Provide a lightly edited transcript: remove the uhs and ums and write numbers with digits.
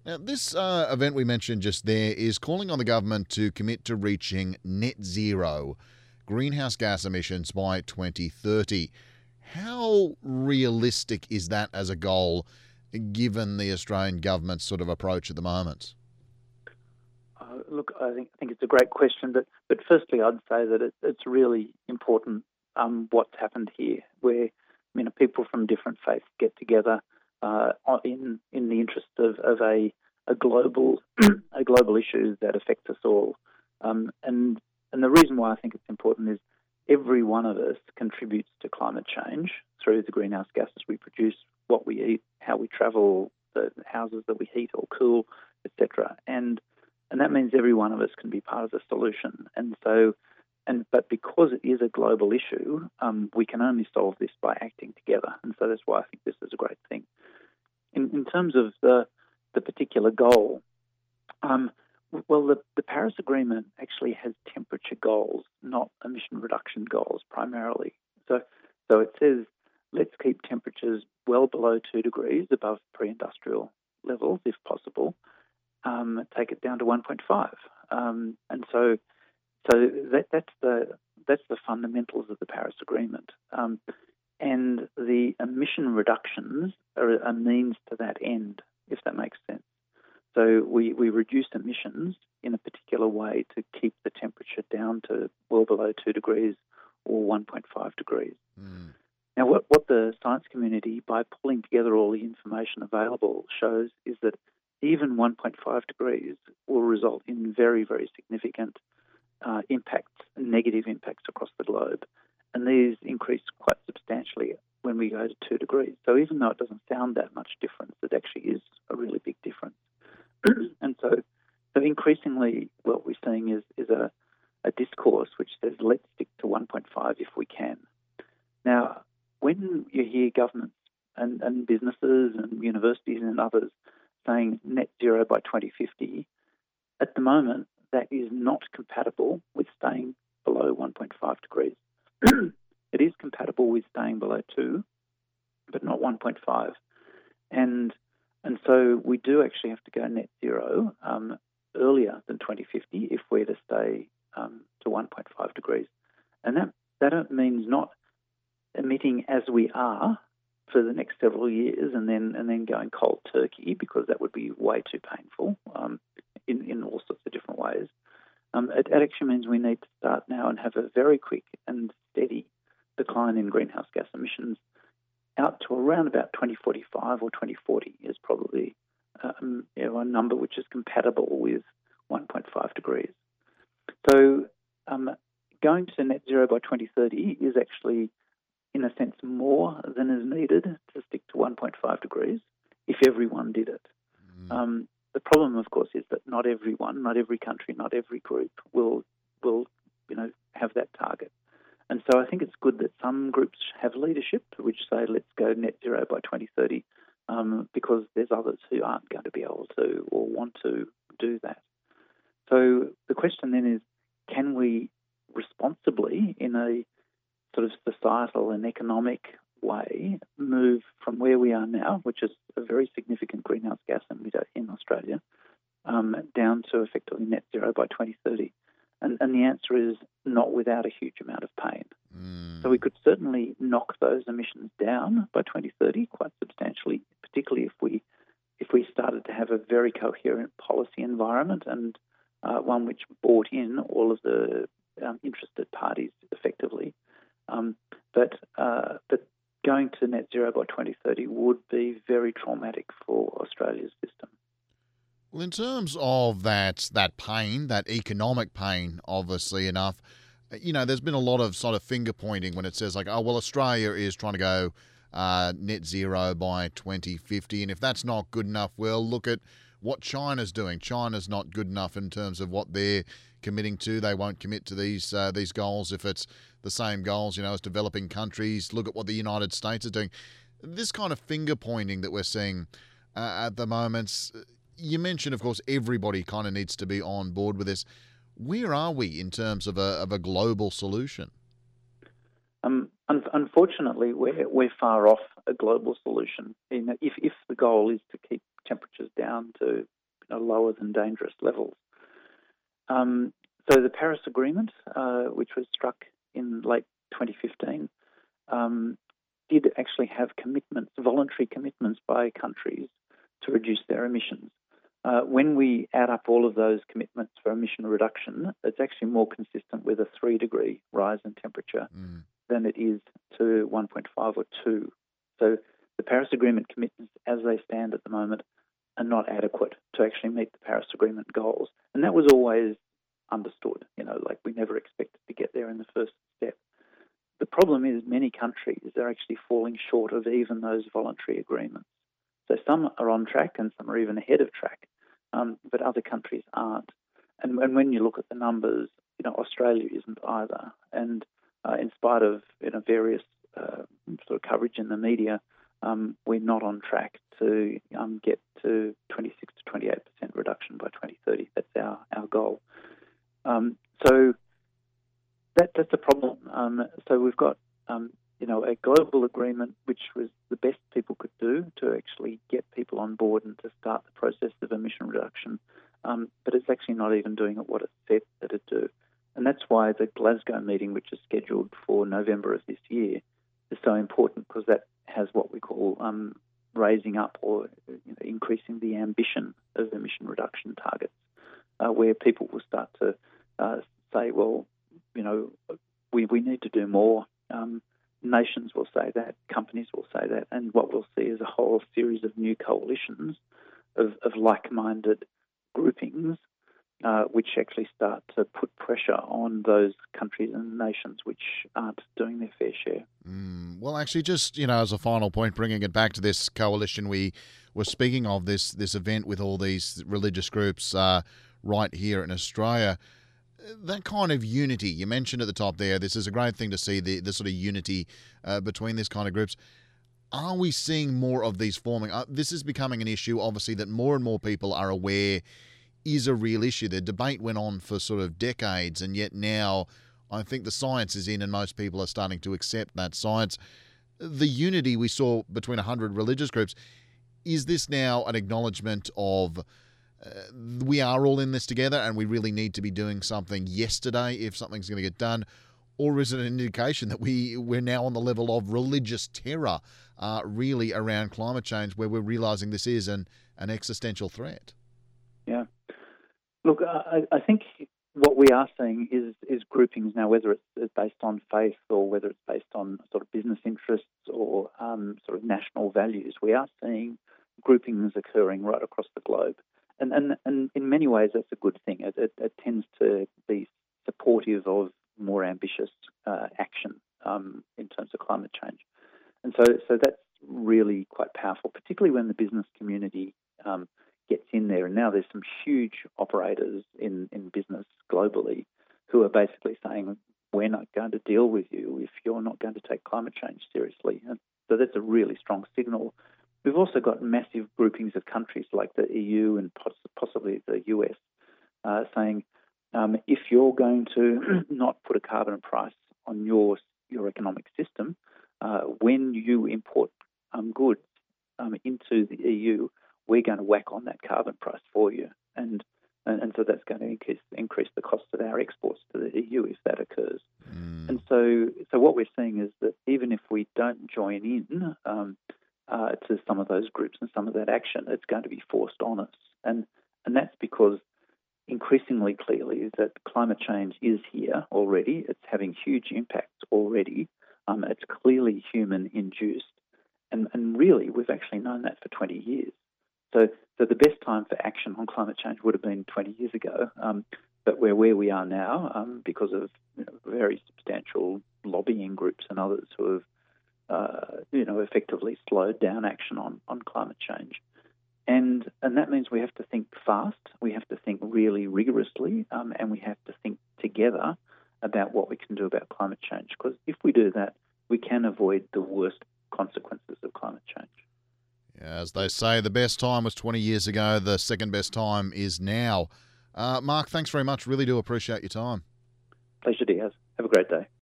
Now, this event we mentioned just there is calling on the government to commit to reaching net zero greenhouse gas emissions by 2030. How realistic is that as a goal, given the Australian government's sort of approach at the moment? Look, I think it's a great question, but firstly, I'd say that it's really important what's happened here, where people from different faiths get together in the interest of a global a global issue that affects us all, and the reason why I think it's important is every one of us contributes to climate change through the greenhouse gases we produce, what we eat, how we travel, the houses that we heat or cool, etc. And that means every one of us can be part of the solution. But because it is a global issue, we can only solve this by acting together. And so that's why I think this is a great thing. In terms of the particular goal, the Paris Agreement actually has temperature goals, not emission reduction goals primarily. So it says let's keep temperatures well below 2 degrees above pre-industrial levels if possible. Take it down to 1.5, and so that's the fundamentals of the Paris Agreement, and the emission reductions are a means to that end, if that makes sense. So we reduce emissions in a particular way to keep the temperature down to well below 2 degrees or 1.5 degrees. Now, what the science community, by pulling together all the information available, shows is that even 1.5 degrees will result in very, very significant negative impacts across the globe. And these increase quite substantially when we go to 2 degrees. So even though it doesn't sound that much difference, it actually is a really big difference. And so increasingly what we're seeing is a discourse which says let's stick to 1.5 if we can. Now, when you hear governments and businesses and universities and others saying net zero by 2050, at the moment that is not compatible with staying below 1.5 degrees. It is compatible with staying below 2, but not 1.5. And so we do actually have to go net zero earlier than 2050 if we're to stay to 1.5 degrees. And that means not emitting as we are for the next several years and then going cold turkey, because that would be way too painful in all sorts of different ways. It actually means we need to start now and have a very quick and steady decline in greenhouse gas emissions out to around about 2045 or 2040 is probably a number which is compatible with 1.5 degrees. So going to net zero by 2030 is actually, in a sense, more than is needed to stick to 1.5 degrees if everyone did it. The problem, of course, is that not everyone, not every country, not every group will have that target. And so I think it's good that some groups have leadership which say let's go net zero by 2030, because there's others who aren't going to be able to or want to do that. So the question then is, can we responsibly, in a sort of societal and economic way, move from where we are now, which is a very significant greenhouse gas emitter in Australia, down to effectively net zero by 2030? And the answer is not without a huge amount of pain. So we could certainly knock those emissions down by 2030 quite substantially, particularly if we started to have a very coherent policy environment and one which brought in all of the interested parties effectively. But going to net zero by 2030 would be very traumatic for Australia's system. Well, in terms of that pain, that economic pain, obviously enough, there's been a lot of sort of finger pointing when it says like, oh, well, Australia is trying to go net zero by 2050, and if that's not good enough, well, look at what China's doing. China's not good enough in terms of what they're committing to. They won't commit to these goals if it's the same goals, as developing countries. Look at what the United States is doing. This kind of finger pointing that we're seeing at the moment. You mentioned, of course, everybody kind of needs to be on board with this. Where are we in terms of a global solution? Unfortunately, we're far off a global solution. If the goal is to keep temperatures down to lower than dangerous levels. So the Paris Agreement, which was struck in late 2015, did actually have voluntary commitments by countries to reduce their emissions. When we add up all of those commitments for emission reduction, it's actually more consistent with a 3-degree rise in temperature than it is to 1.5 or 2. So the Paris Agreement commitments, as they stand at the moment, are not adequate to actually meet the Paris Agreement goals. And that was always understood, like we never expected to get there in the first step. The problem is many countries are actually falling short of even those voluntary agreements. So some are on track and some are even ahead of track, but other countries aren't. And when you look at the numbers, Australia isn't either. And in spite of various sort of coverage in the media, we're not on track to get to 26 to 28% reduction by 2030. That's our goal. So that's a problem. So we've got a global agreement, which was the best people could do to actually get people on board and to start the process of emission reduction. But it's actually not even doing what it said that it'd do. And that's why the Glasgow meeting, which is scheduled for November of this year, is so important, because that has what we call raising up or increasing the ambition of emission reduction targets, where people will start to say, well, we need to do more. Nations will say that, companies will say that, and what we'll see is a whole series of new coalitions of like-minded groupings which actually start to put pressure on those countries and nations which aren't doing their fair share. Well, actually, just, as a final point, bringing it back to this coalition we were speaking of, this event with all these religious groups right here in Australia, that kind of unity, you mentioned at the top there, this is a great thing to see, the sort of unity between this kind of groups. Are we seeing more of these forming? This is becoming an issue, obviously, that more and more people are aware is a real issue. The debate went on for sort of decades, and yet now I think the science is in and most people are starting to accept that science. The unity we saw between 100 religious groups, is this now an acknowledgement of we are all in this together and we really need to be doing something yesterday if something's going to get done? Or is it an indication that we're now on the level of religious terror really around climate change, where we're realising this is an existential threat? Yeah. Look, I think what we are seeing is groupings now, whether it's based on faith or whether it's based on sort of business interests or sort of national values. We are seeing groupings occurring right across the globe. And in many ways, that's a good thing. It tends to be supportive of more ambitious action in terms of climate change. And so that's really quite powerful, particularly when the business community gets in there. And now there's some huge operators in business globally who are basically saying, we're not going to deal with you if you're not going to take climate change seriously. And so that's a really strong signal. We've also got massive groupings of countries like the EU and possibly the US saying, if you're going to not put a carbon price on your economic system, when you import goods into the EU, we're going to whack on that carbon price for you. And so that's going to increase the cost of our exports to the EU if that occurs. And so what we're seeing is that even if we don't join in to some of those groups and some of that action, it's going to be forced on us. And that's because increasingly clearly that climate change is here already. It's having huge impacts already. It's clearly human-induced. And really, we've actually known that for 20 years. So the best time for action on climate change would have been 20 years ago, but we're where we are now because of very substantial lobbying groups and others who have effectively slowed down action on climate change. And that means we have to think fast, we have to think really rigorously, and we have to think together about what we can do about climate change. Because if we do that, we can avoid the worst consequences of climate change. As they say, the best time was 20 years ago. The second best time is now. Mark, thanks very much. Really do appreciate your time. Pleasure, Diaz. Have a great day.